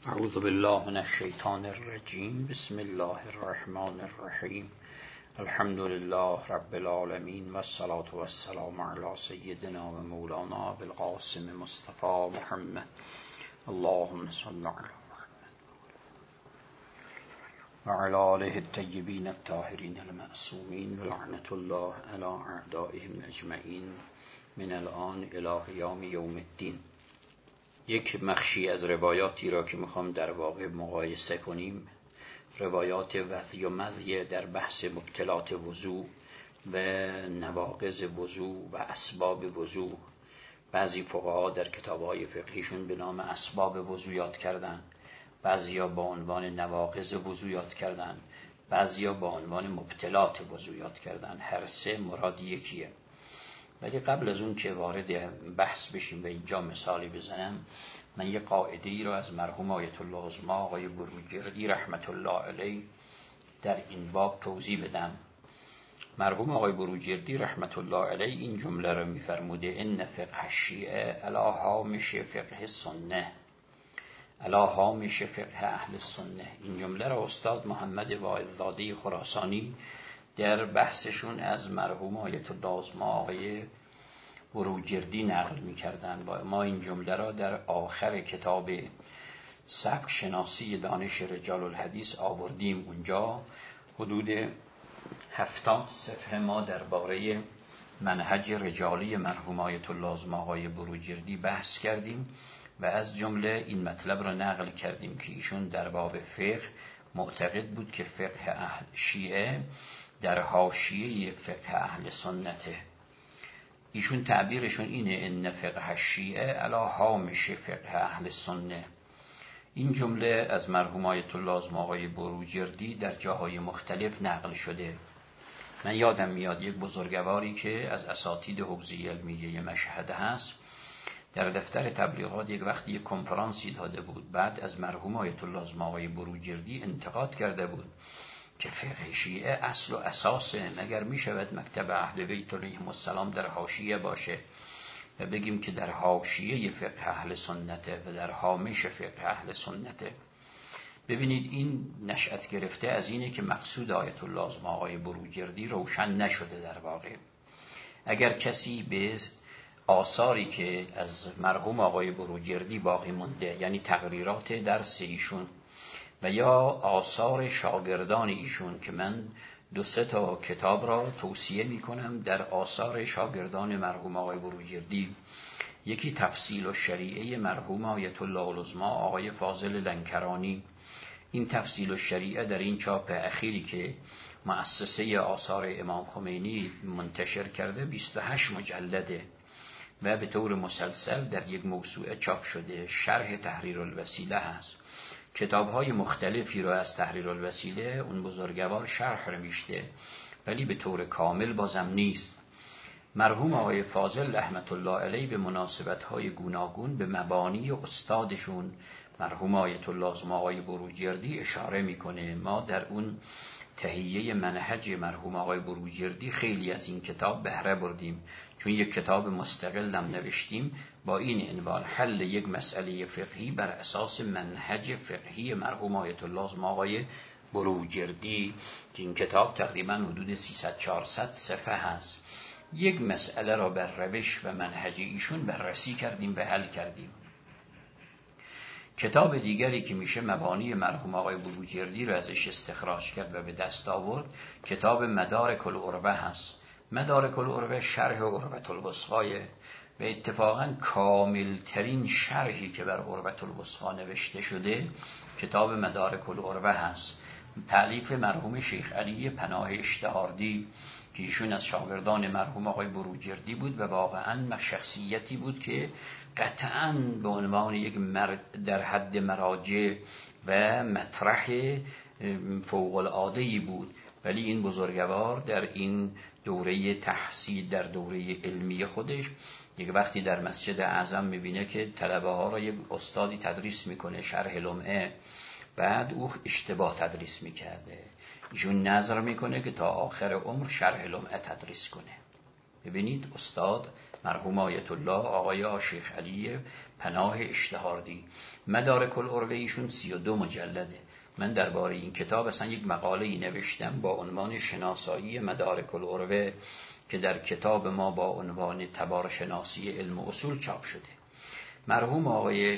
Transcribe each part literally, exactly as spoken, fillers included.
اعوذ بالله من الشیطان الرجیم. بسم الله الرحمن الرحیم. الحمد لله رب العالمین و الصلاة و السلام علی سیدنا و مولانا بالقاسم مصطفى محمد. اللهم صل علی و علی آله الطیبین الطاهرین المعصومین و لعنت الله علی اعدائهم اجمعین من الان الی یوم یوم الدین. یک مخشی از روایاتی را که میخوام در واقع مقایسه کنیم، روایات وضی و مضی در بحث مبطلات وضوء و نواقض وضوء و اسباب وضوء. بعضی فقها در کتاب‌های فقهیشون به نام اسباب وضوء یاد کردن، بعضیا با عنوان نواقض وضوء یاد کردن، بعضیا با عنوان مبطلات وضوء یاد کردن. هر سه مراد یکیه. ولی قبل از اون که وارد بحث بشیم و اینجا مثالی بزنم، من یه قاعده ای را از مرحوم آیت الله عظمی آقای بروجردی رحمت الله علیه در این باب توضیح بدم. مرحوم آقای بروجردی رحمت الله علیه این جمله را می‌فرموده: ان فقه الشیعه علی هامش فقه سنه، علی هامش فقه اهل سنه. این جمله را استاد محمد واعظزاده خراسانی در بحثشون از مرحوم آیت الله عظمی آقای بروجردی نقل می‌کردند و ما این جمله را در آخر کتاب سبک شناسی دانش رجال الحدیث آوردیم. اونجا حدود هفتاد صفحه ما درباره منهج رجالی مرحوم آیت الله عظمی آقای بروجردی بحث کردیم و از جمله این مطلب را نقل کردیم که ایشون در باب فقه معتقد بود که فقه اهل شیعه در حاشیه فقه اهل سنته. ایشون تعبیرشون اینه: ان فقه الشیعه علی هامش فقه اهل سنه. این جمله از مرحوم آیت الله عظمی آقای بروجردی در جاهای مختلف نقل شده. من یادم میاد یک بزرگواری که از اساتید حوزه علمیه مشهد هست در دفتر تبلیغات یک وقتی یک کنفرانسی داده بود. بعد از مرحوم آیت الله عظمی آقای بروجردی انتقاد کرده بود که فقه شیعه اصل و اساسه، مگر می شود مکتب اهل بیت علیهم السلام در حاشیه باشه و بگیم که در حاشیه فقه اهل سنته و در هامش فقه اهل سنته. ببینید این نشأت گرفته از اینه که مقصود آیت الله عظمی آقای بروجردی روشن نشده. در واقع اگر کسی به آثاری که از مرحوم آقای بروجردی باقی مونده، یعنی تقریرات درس ایشون و یا آثار شاگردان ایشون، که من دو سه تا کتاب را توصیه می کنم در آثار شاگردان مرحوم آقای بروجردی. یکی تفصیل الشریعه مرحوم آیت الله العظمی آقای فاضل لنکرانی. این تفصیل الشریعه در این چاپ اخیری که مؤسسه آثار امام خمینی منتشر کرده بیست و هشت مجلده و به طور مسلسل در یک موسوعه چاپ شده. شرح تحریر الوسیله هست. کتاب‌های مختلفی رو از تحریر الوسیله اون بزرگوار شرح نوشته، ولی به طور کامل بازم نیست. مرحوم آقای فاضل رحمت الله علیه به مناسبت‌های گوناگون به مبانی استادشون مرحوم آیت الله عظمی آقای بروجردی اشاره میکنه. ما در اون تهیه منهج مرحوم آقای بروجردی خیلی از این کتاب بهره بردیم، چون یک کتاب مستقل هم نوشتیم با این عنوان: حل یک مسئله فقهی بر اساس منهج فقهی مرحوم آیت الله عظمی آقای بروجردی. این کتاب تقریبا حدود سیصد چهارصد صفحه هست. یک مسئله را بر روش و منهج ایشون بررسی کردیم و حل کردیم. کتاب دیگری که میشه مبانی مرحوم آقای بروجردی را ازش استخراج کرد و به دست آورد، کتاب مدارک العروه هست. مدارک العروه شرح عروة الوثقی و اتفاقا کامل ترین شرحی که بر عروة الوثقی نوشته شده کتاب مدارک العروه هست. تألیف مرحوم شیخ علی پناه اشتهاردی که ایشون از شاگردان مرحوم آقای بروجردی بود و واقعا شخصیتی بود که قطعاً به عنوان یک مرد در حد مراجع و مطرح فوق العاده‌ای بود. ولی این بزرگوار در این دوره تحصیل، در دوره علمی خودش، یک وقتی در مسجد اعظم میبینه که طلبه ها را یک استادی تدریس میکنه شرح لمعه، بعد او اشتباه تدریس میکرده. ایشون نظر میکنه که تا آخر عمر شرح لمعه تدریس کنه. ببینید استاد مرحوم آیت الله آقای شیخ علی پناه اشتهاردی. مدارک العروه ایشون سی و دو مجلده. من درباره این کتاب اصلا یک مقاله‌ای نوشتم با عنوان شناسایی مدارک العروه که در کتاب ما با عنوان تبارشناسی علم و اصول چاپ شده. مرحوم آقای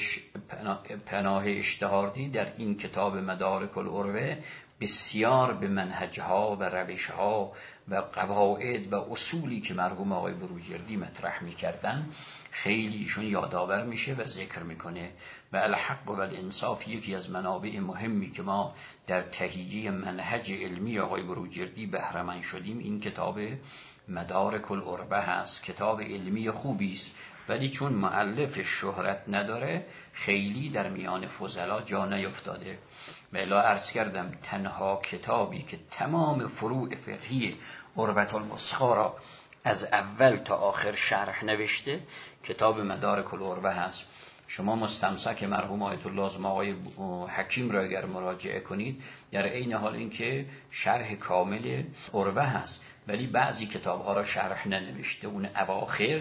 پناه اشتهاردی در این کتاب مدارک العروه بسیار به منهجها و روشها و قواعد و اصولی که مرحوم آقای بروجردی مطرح می‌کردن خیلی ایشون یادآور میشه و ذکر میکنه. و الحق و الانصاف یکی از منابع مهمی که ما در تهیه منهج علمی آقای بروجردی بهره مند شدیم این کتاب مدارک العروه هست. کتاب علمی خوبی است، ولی چون مؤلف شهرت نداره خیلی در میان فضلا جا نیفتاده. و الا عرض کردم تنها کتابی که تمام فروع فقهی عروة الوثقی را از اول تا آخر شرح نوشته کتاب مدارک العروه هست. شما مستمسک مرحوم آیت الله از آقای حکیم را اگر مراجعه کنید در عین حال اینکه شرح کامل عروه هست، ولی بعضی کتاب‌ها را شرح ننوشته. اون اواخر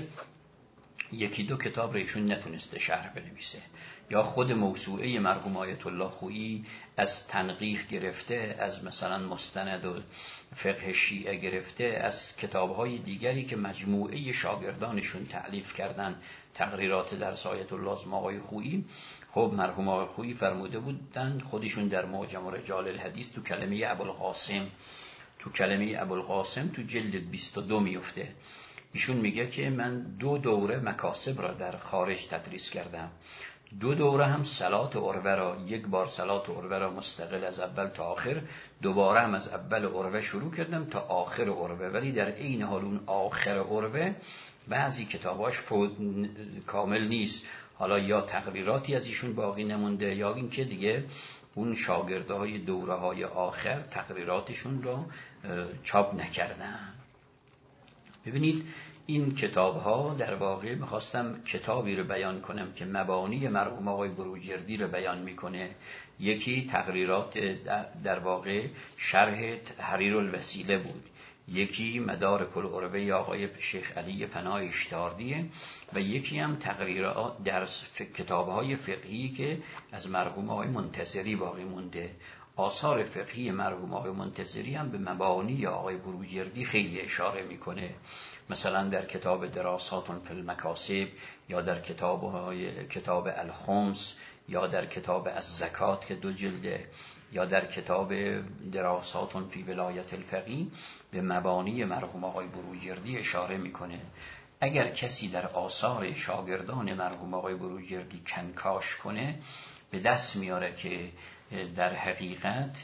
یکی دو کتاب را ایشون نتونسته شرح بنویسه، یا خود موسوعه مرحوم آیت الله خویی از تنقیح گرفته، از مثلا مستند و فقه شیعه گرفته، از کتاب‌های دیگری که مجموعه شاگردانشون تألیف کردن، تقریرات درس آیت الله از آقای خویی. خب مرحوم آقای خویی فرموده بودن خودشون در معجم رجال الحدیث تو کلمه ابوالقاسم تو کلمه ابوالقاسم تو جلد بیست و دو میفته. ایشون میگه که من دو دوره مکاسب را در خارج تدریس کردم، دو دوره هم صلات عروه را، یک بار صلات عروه را مستقل از اول تا آخر، دوباره هم از اول عروه شروع کردم تا آخر عروه. ولی در این حال اون آخر عروه بعضی کتاباش کامل نیست، حالا یا تقریراتی از ایشون باقی نمونده یا این که دیگه اون شاگردهای دوره های آخر تقریراتشون را چاپ نکردن. ببینید این کتاب ها در واقع میخواستم کتابی رو بیان کنم که مبانی مرحوم آقای بروجردی رو بیان میکنه. یکی تقریرات در واقع شرح تحریر الوسیله بود، یکی مدارک العروه آقای شیخ علی پناه اشتهاردیه، و یکی هم تقریرات درس کتاب های فقهی که از مرحوم آقای منتصری باقی مونده. آثار فقهی مرحوم آقای منتصری هم به مبانی آقای بروجردی خیلی اشاره میکنه، مثلا در کتاب دراسات فی المکاسب، یا در کتاب کتاب الخمس، یا در کتاب الزکات که دو جلده، یا در کتاب دراسات فی ولایت الفقیه به مبانی مرحوم آقای بروجردی اشاره میکنه. اگر کسی در آثار شاگردان مرحوم آقای بروجردی کنکاش کنه به دست میاره که در حقیقت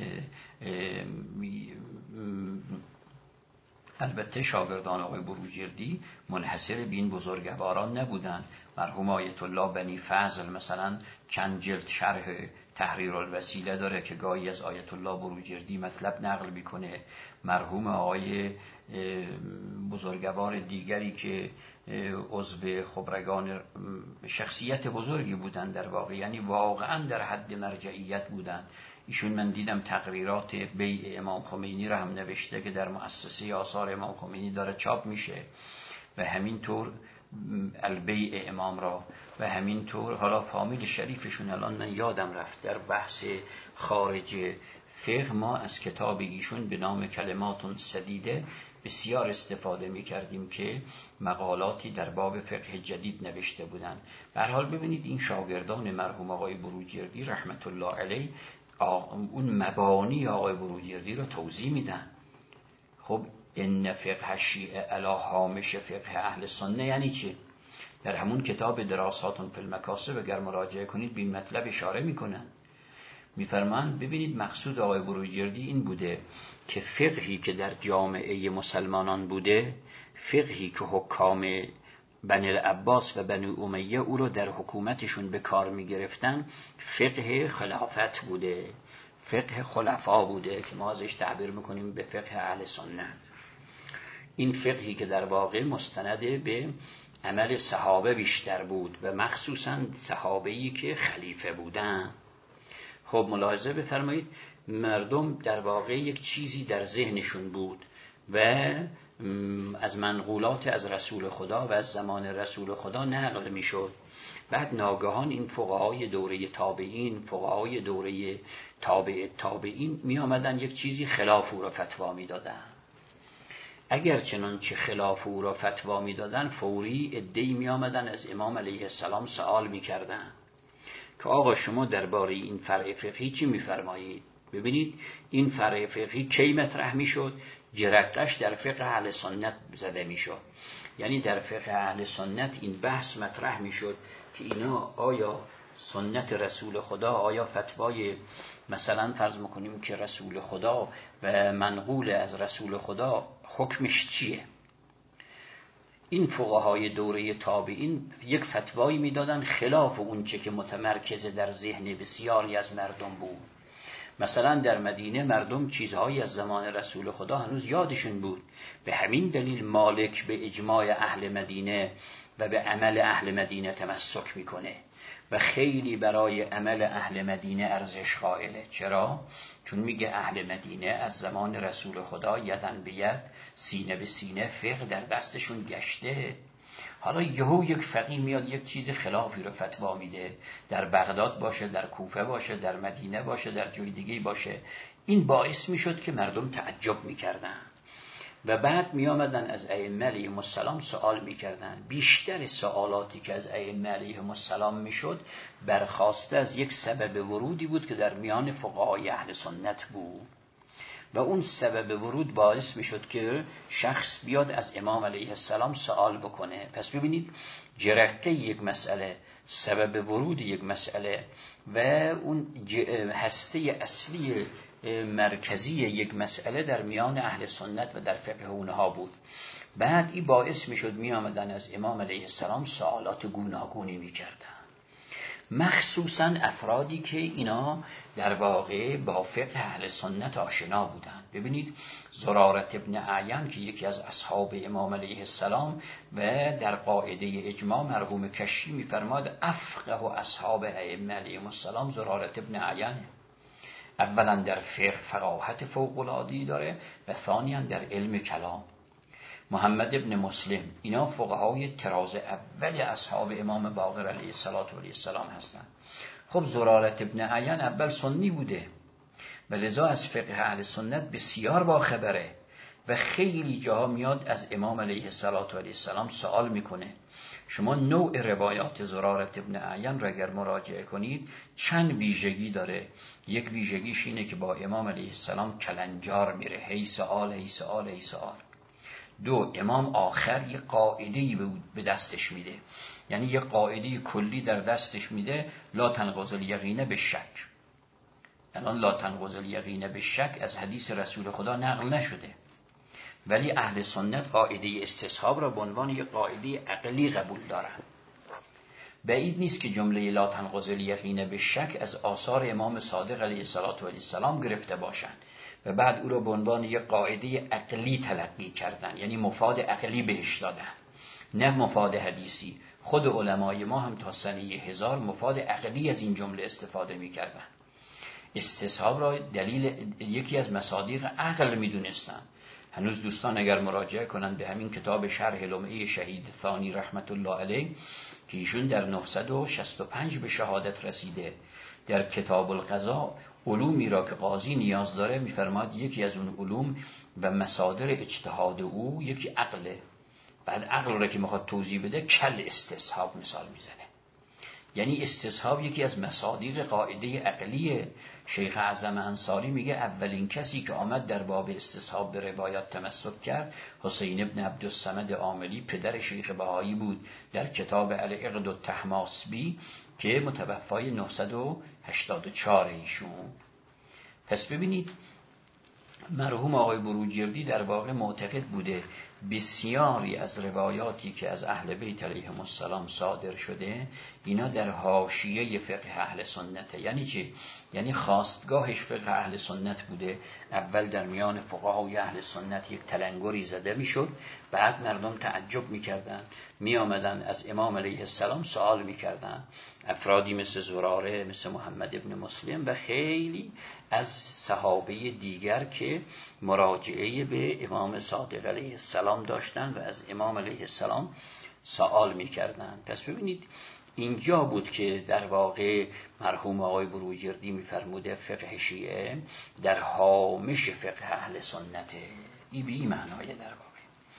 البته شاگردان آقای بروجردی منحصر به این بزرگواران نبودند. مرحوم آیت الله بنی فضل مثلا چند جلد شرح تحریر الوسیله داره که گاهی از آیت الله بروجردی مطلب نقل میکنه. مرحوم آقای بزرگوار دیگری که عضو خبرگان شخصیت بزرگی بودند در واقع، یعنی واقعا در حد مرجعیت بودند، ایشون من دیدم تقریرات بیع امام خمینی را هم نوشته که در مؤسسه آثار امام خمینی داره چاپ میشه، و همینطور البیع امام را، و همینطور حالا فامیل شریفشون الان من یادم رفت. در بحث خارج فقه ما از کتاب ایشون به نام کلمات سدیده بسیار استفاده می کردیم که مقالاتی در باب فقه جدید نوشته بودند. به هر حال ببینید این شاگردان مرحوم آقای بروجردی رحمت الله علیه اون مبانی آقای بروجردی رو توضیح میدن. خب ان فقه شیعه علی هامش فقه اهل سنت یعنی چی؟ در همون کتاب دراسات فی المکاسب اگر مراجعه کنید به این مطلب اشاره میکنن، میفرمان ببینید مقصود آقای بروجردی این بوده که فقهی که در جامعه مسلمانان بوده، فقهی که حکام بنی العباس و بنی امیه او رو در حکومتشون به کار میگرفتن، فقه خلافت بوده، فقه خلفا بوده که ما ازش تعبیر میکنیم به فقه اهل سنت. این فقهی که در واقع مستند به عمل صحابه بیشتر بود و مخصوصا صحابه‌ای که خلیفه بودن. خب ملاحظه بفرمایید مردم در واقع یک چیزی در ذهنشون بود و از منقولات از رسول خدا و از زمان رسول خدا نقل میشد. بعد ناگهان این فقهای دوره تابعین، فقهای دوره تابع تابعین می آمدن یک چیزی خلاف او را فتوا می دادن. اگر چنانچه خلاف او را فتوا می دادن، فوری عده‌ای می آمدن از امام علیه السلام سوال می کردن که آقا شما درباره این فرع فقهی چی می فرمایید؟ ببینید این فرع فقهی کی مطرح می شد؟ جرقش در فقه اهل سنت زده می شد. یعنی در فقه اهل سنت این بحث مطرح می شد که اینا آیا سنت رسول خدا، آیا فتوای مثلا فرض میکنیم که رسول خدا و منقول از رسول خدا حکمش چیه؟ این فقهای دوره تابعین یک فتوایی میدادن خلاف اون چه که متمرکز در ذهن بسیاری از مردم بود. مثلا در مدینه مردم چیزهایی از زمان رسول خدا هنوز یادشون بود، به همین دلیل مالک به اجماع اهل مدینه و به عمل اهل مدینه تمسک میکنه و خیلی برای عمل اهل مدینه ارزش قائله. چرا؟ چون میگه اهل مدینه از زمان رسول خدا یدن به ید، سینه به سینه فقه در دستشون گشته. حالا یهو یک فقیه میاد یک چیز خلافی رو فتوا میده، در بغداد باشه، در کوفه باشه، در مدینه باشه، در جای دیگه باشه. این باعث میشد که مردم تعجب میکردن و بعد می آمدن از ائمه علیهم السلام سوال می کردن. بیشتر سوالاتی که از ائمه علیهم السلام می شد برخاسته از یک سبب ورودی بود که در میان فقهای اهل سنت بود و اون سبب ورود باعث می شد که شخص بیاد از امام علیه السلام سوال بکنه. پس ببینید جرقه یک مسئله، سبب ورود یک مسئله و اون هسته اصلی مرکزی یک مسئله در میان اهل سنت و در فقه اونها بود. بعد این باعث می شد می آمدن از امام علیه السلام سوالات گوناگونی می کردن، مخصوصا افرادی که اینا در واقع با فقه اهل سنت آشنا بودند. ببینید زرارت ابن اعین که یکی از اصحاب امام علیه السلام و در قاعده اجماع مرحوم کشی می فرماد افقه و اصحاب ائمه علیهم السلام زرارت ابن اعین. اولا در فقه فقاهت فوق‌العاده‌ای داره و ثانیاً در علم کلام. محمد ابن مسلم اینا فقهای طراز اول اصحاب امام باقر علیه السلام هستند. خب زرارت ابن اعین اول سنی بوده و لذا از فقه اهل سنت بسیار باخبره و خیلی جاها میاد از امام علیه السلام سوال میکنه. شما نوع روایات زرارت ابن اعین را اگر مراجعه کنید چند ویژگی داره. یک ویژگیش اینه که با امام علیه السلام کلنجار میره، هی سؤال هی سؤال هی سؤال. دو، امام آخر یک قاعده‌ای به دستش میده، یعنی یک قاعده کلی در دستش میده، لا تنقض الیقین بالشک. الان لا تنقض الیقین بالشک از حدیث رسول خدا نقل نشده، ولی اهل سنت قاعده استصحاب را به عنوان یک قاعده عقلی قبول دارن. بعید نیست که جمله لا تنقض الیقین بالشک از آثار امام صادق علیه السلام گرفته باشند و بعد او را به عنوان یک قاعده عقلی تلقی کردن، یعنی مفاد عقلی بهش دادن، نه مفاد حدیثی. خود علمای ما هم تا سنه هزار مفاد عقلی از این جمله استفاده می‌کردند. استصحاب را دلیل یکی از مصادیق عقل می‌دونستن. هنوز دوستان اگر مراجعه کنند به همین کتاب شرح لمعه شهید ثانی رحمت الله علیه که ایشون در نهصد و شصت و پنج به شهادت رسیده، در کتاب القضا علومی را که قاضی نیاز داره میفرماد یکی از اون علوم و مصادر اجتهاد او یکی عقله. بعد عقل را که میخواد توضیح بده کل استصحاب مثال میزنه. یعنی استصحاب یکی از مصادیق قاعده عقلیه. شیخ اعظم انصاری میگه اولین کسی که آمد در باب استصحاب به روایات تمسک کرد حسین ابن عبدالصمد عاملی، پدر شیخ بهایی بود، در کتاب العقد الطحماسبی که متوفای نهصد و هشتاد و چهار ایشون. پس ببینید مرحوم آقای بروجردی در واقع معتقد بوده بسیاری از روایاتی که از اهل بیت علیهم السلام صادر شده اینا در حاشیه فقه اهل سنته. یعنی چی؟ یعنی خواستگاهش فقه اهل سنت بوده. اول در میان فقهای اهل سنت یک تلنگری زده میشد، بعد مردم تعجب میکردن، می آمدن از امام علیه السلام سوال میکردن. افرادی مثل زراره، مثل محمد ابن مسلم و خیلی از صحابه دیگر که مراجعه به امام صادق علیه السلام داشتن و از امام علیه السلام سوال میکردن. پس ببینید اینجا بود که در واقع مرحوم آقای بروجردی میفرموده فقه شیعه در هامش فقه اهل سنته. این بی معنای در واقع.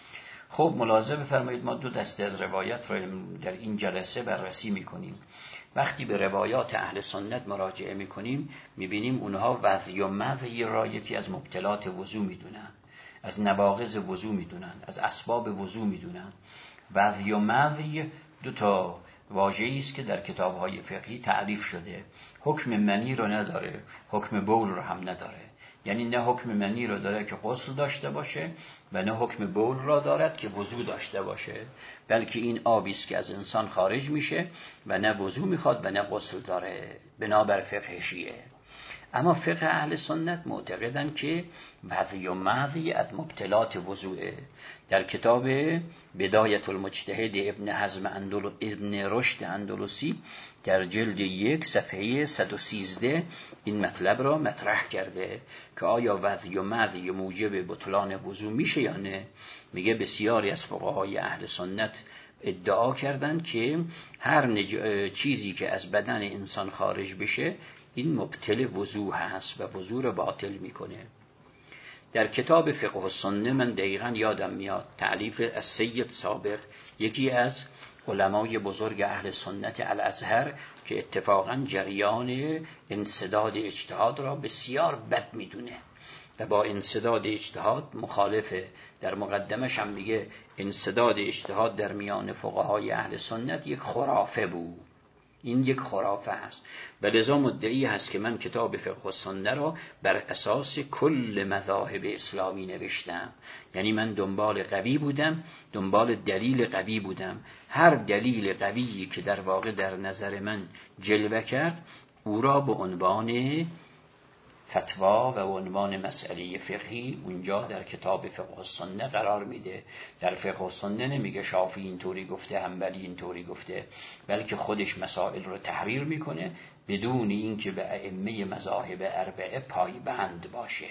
خب ملاحظه بفرمایید ما دو دسته از روایت را در این جلسه بررسی میکنیم. وقتی به روایات اهل سنت مراجعه میکنیم میبینیم اونها وضعی و مضی را یکی از مبطلات وضو میدونن، از نواقض وضو میدونن، از اسباب وضو میدونن. وضعی و مضی دو تا واژه‌ای است که در کتاب‌های فقهی تعریف شده. حکم منی رو نداره، حکم بول رو هم نداره. یعنی نه حکم منی رو داره که غسل داشته باشه و نه حکم بول را دارد که وضو داشته باشه، بلکه این آبی است که از انسان خارج میشه و نه وضو میخواد و نه غسل داره بنابر فقه شیعه. اما فقه اهل سنت معتقدن که وضعی و مضی از مبطلات وضوعه. در کتاب بدایت المجتهد ابن حزم اندلو ابن رشد اندلسی در جلد یک صفحه صد و سیزده این مطلب را مطرح کرده که آیا وضعی و مضی موجب بطلان وضو میشه یا نه. میگه بسیاری از فقهای اهل سنت ادعا کردن که هر نج... چیزی که از بدن انسان خارج بشه این مبطل وضو هست و وضو رو باطل میکنه. در کتاب فقه السنه من دقیقا یادم میاد تألیف از سید سابق، یکی از علمای بزرگ اهل سنت الازهر که اتفاقا جریان انسداد اجتهاد را بسیار بد میدونه و با انسداد اجتهاد مخالفه. در مقدمش هم میگه انسداد اجتهاد در میان فقهای اهل سنت یک خرافه بود. این یک خرافه است و لذا مدعی هست که من کتاب فقه السنه را بر اساس کل مذاهب اسلامی نوشتم. یعنی من دنبال قوی بودم، دنبال دلیل قوی بودم. هر دلیل قویی که در واقع در نظر من جلوه کرد او را به عنوان فتوا و عنوان مسئله فقهی اونجا در کتاب فقه السنه قرار میده. در فقه السنه نمیگه شافعی اینطوری گفته، حنبلی اینطوری گفته، بلکه خودش مسائل رو تحریر میکنه بدون اینکه به ائمه مذاهب اربعه پایبند باشه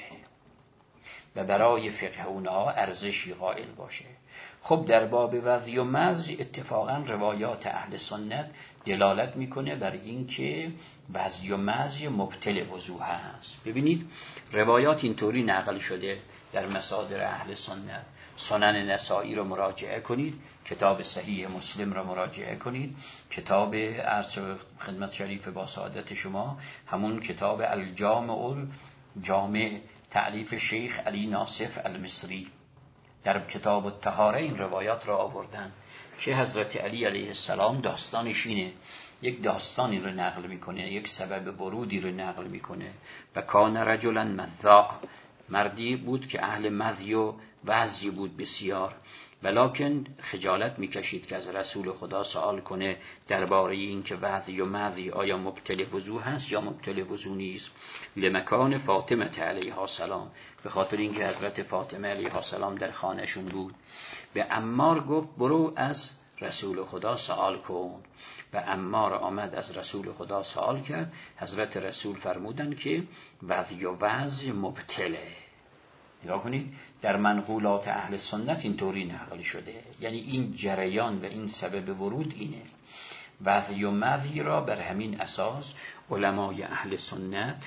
و برای فقه اونها ارزشی قائل باشه. خب در باب وضعی و مضی اتفاقا روایات اهل سنت دلالت میکنه بر این که وضعی و مضی مبطل وضو هست. ببینید روایات اینطوری نقل شده در مصادر اهل سنت. سنن نسائی رو مراجعه کنید، کتاب صحیح مسلم رو مراجعه کنید، کتاب عرض خدمت شریف با سعادت شما همون کتاب الجامع جامع تألیف شیخ علی ناصف المصری در کتاب الطهاره این روایات را آوردن که حضرت علی علیه السلام داستانش اینه، یک داستانی رو نقل میکنه، یک سبب ورودی رو نقل میکنه. و کان رجلا مذاع، مردی بود که اهل مذی و وضی بود بسیار، ولکن خجالت میکشید که از رسول خدا سوال کنه درباره این که وضی و مذی آیا مبطل وضو هست یا مبطل وضو نیست. لمکان فاطمه علیها السلام، به خاطر اینکه حضرت فاطمه علیها السلام در خانهشون بود. به عمار گفت برو از رسول خدا سوال کن و عمار آمد از رسول خدا سوال کرد. حضرت رسول فرمودن که وضی و وضی مبطله. نگاه کنید در منقولات اهل سنت اینطوری نقل شده، یعنی این جریان و این سبب ورود اینه. وضعی و مضی را بر همین اساس علمای اهل سنت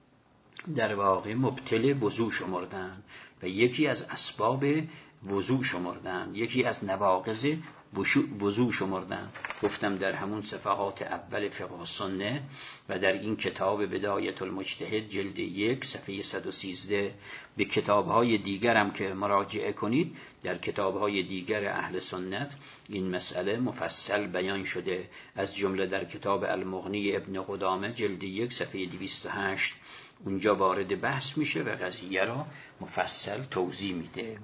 در واقع مبطل وضو شمردن و یکی از اسباب وضو شمردن، یکی از نواقض وضو شمردن. گفتم در همون صفحات اول فقه السنه و در این کتاب بدایت المجتهد جلد یک صفحه صد و سیزده. به کتابهای دیگر هم که مراجعه کنید در کتابهای دیگر اهل سنت این مسئله مفصل بیان شده، از جمله در کتاب المغنی ابن قدامه جلد یک صفحه دویست و هشت اونجا وارد بحث میشه و قضیه را مفصل توضیح میده.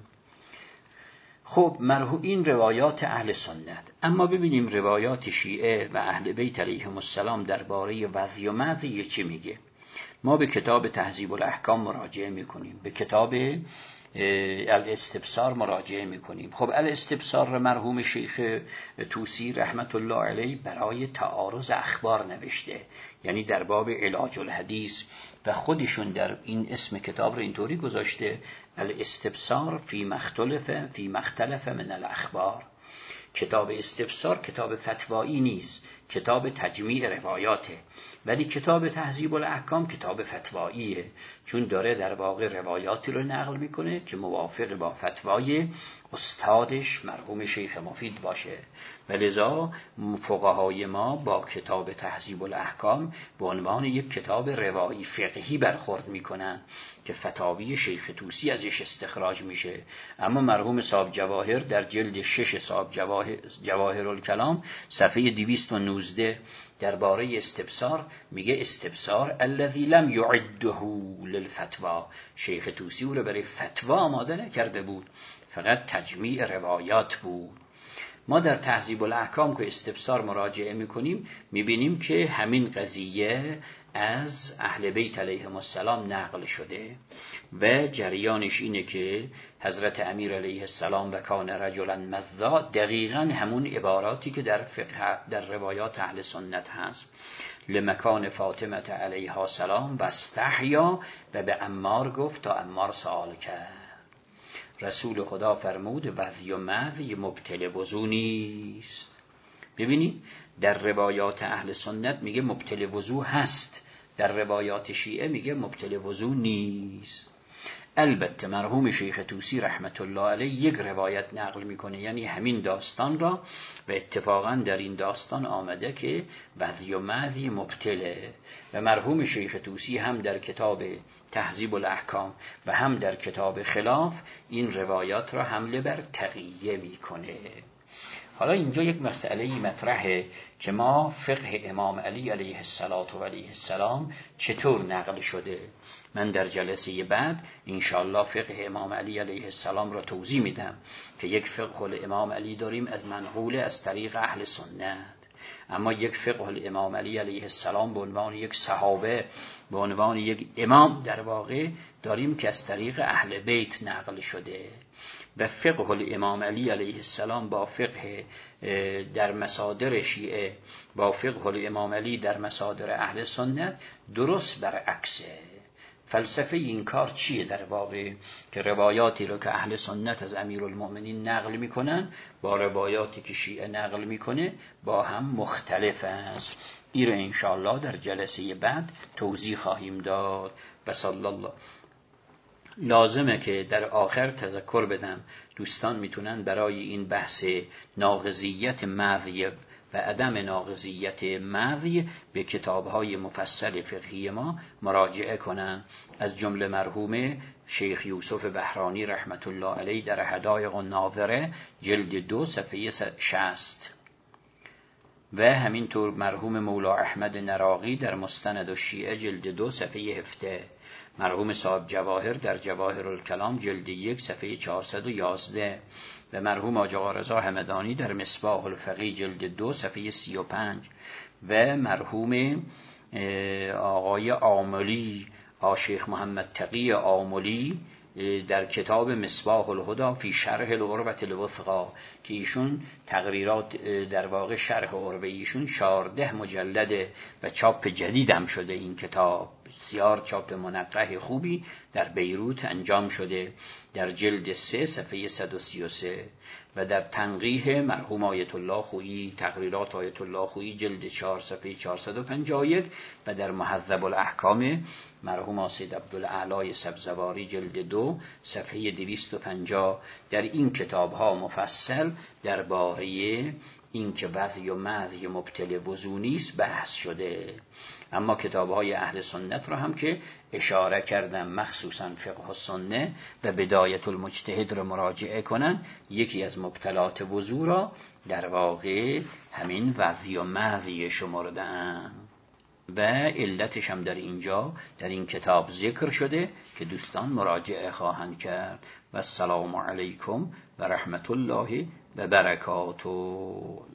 خب مرحوم این روایات اهل سنت. اما ببینیم روایات شیعه و اهل بیت علیهم السلام درباره وضعی و مضی چی میگه. ما به کتاب تهذیب الاحکام مراجعه میکنیم، به کتاب الاستبصار مراجعه میکنیم. خب الاستبصار مرحوم شیخ طوسی رحمت الله علیه برای تعارض اخبار نوشته، یعنی در باب علاج الحدیث، و خودشون در این اسم کتاب رو اینطوری گذاشته الاستبصار فی مختلف فی مختلف من الاخبار. کتاب استبصار کتاب فتوایی نیست، کتاب تجمیع روایاته، ولی کتاب تهذیب الاحکام کتاب فتواییه، چون داره در واقع روایاتی رو نقل میکنه که موافق با فتوای استادش مرحوم شیخ مفید باشه. ولذا فقهای ما با کتاب تهذیب الاحکام به عنوان یک کتاب روایی فقهی برخورد میکنن که فتاوی شیخ طوسی ازش استخراج میشه. اما مرحوم صاحب جواهر در جلد شش صاحب جواهر جواهر الکلام صفحه دویست و نوزده درباره استبصار میگه استبصار الذی لم یعده للفتوا، شیخ طوسی او رو برای فتوا آماده نکرده بود، فقط تجمیع روایات بود. ما در تهذیب الاحکام که استبصار مراجعه میکنیم میبینیم که همین قضیه از اهل بیت علیهم السلام نقل شده و جریانش اینه که حضرت امیر علیه السلام و کان رجلا مذا دقیقاً همون عباراتی که در فقه در روایات اهل سنت هست. لمکان فاطمه علیها السلام و استحیا، و به عمار گفت تا عمار سوال کرد. رسول خدا فرمود وضی و مذی مبتل وضو نیست. ببینید در روایات اهل سنت میگه مبتل وضو هست، در روایات شیعه میگه مبتل وضو نیست. البته مرحوم شیخ طوسی رحمت الله علیه یک روایت نقل میکنه، یعنی همین داستان را، و اتفاقا در این داستان آمده که وضی و مذی مبتله، و مرحوم شیخ طوسی هم در کتاب تهذیب الاحکام و هم در کتاب خلاف این روایات را حمله بر تقیه میکنه. حالا اینجا یک مسئله مطرحه که ما فقه امام علی علیه السلام و علیه السلام چطور نقل شده. من در جلسه بعد انشاءالله فقه امام علی علیه السلام را توضیح میدم که یک فقه الامام علی داریم از منقول از طریق اهل سنت، اما یک فقه الامام علی علیه السلام به عنوان یک صحابه، به عنوان یک امام در واقع داریم که از طریق اهل بیت نقل شده. و فقه الامام علی علیه السلام با فقه در مصادر شیعه با فقه الامام علی در مصادر اهل سنت درست برعکسه. فلسفه این کار چیه در واقع؟ که روایاتی رو که اهل سنت از امیرالمؤمنین نقل میکنن با روایاتی که شیعه نقل میکنه با هم مختلف است. این رو انشاءالله در جلسه بعد توضیح خواهیم داد. و صلی الله. لازمه که در آخر تذکر بدم دوستان میتونن برای این بحث ناقضیت مذی و عدم ناقضیت مذی به کتاب‌های مفصل فقهی ما مراجعه کنن، از جمله مرحوم شیخ یوسف بهرانی رحمت الله علیه در حدایق الناظره جلد دو صفحه شصت، و همینطور مرحوم مولا احمد نراقی در مستند الشیعه جلد دو صفحه هفده، مرحوم صاحب جواهر در جواهر الکلام جلد یک صفحه چهارصد و یازده، و مرحوم آقا آقا رضا همدانی در مصباح الفقیه جلد دو صفحه سی و پنج، و مرحوم آقای آملی آشیخ محمد تقی آملی در کتاب مصباح الهدی فی شرح العروة الوثقی که ایشون تقریرات در واقع شرح عروه ایشون چهارده مجلده و چاپ جدیدم شده. این کتاب بسیار چاپ منقح خوبی در بیروت انجام شده در جلد سه صفحه صد و سی و سه، و در تنقیح مرحوم آیت الله خویی تقریرات آیت الله خویی جلد چهار صفحه چهارصد و پنجاه و یک، و در مهذب الاحکام مرحوم سید عبدالاعلی سبزواری جلد دو صفحه دویست و پنجاه. در این کتاب ها مفصل درباره این که وضی و مذی مبتل وضو نیست بحث شده. اما کتاب های اهل سنت را هم که اشاره کردم مخصوصا فقه السنه و بدایت المجتهد را مراجعه کنن، یکی از مبتلات وضو را در واقع همین وضی و مذی شمردن و علتش هم در اینجا در این کتاب ذکر شده که دوستان مراجعه خواهند کرد. و السلام علیکم و رحمت الله و برکاته.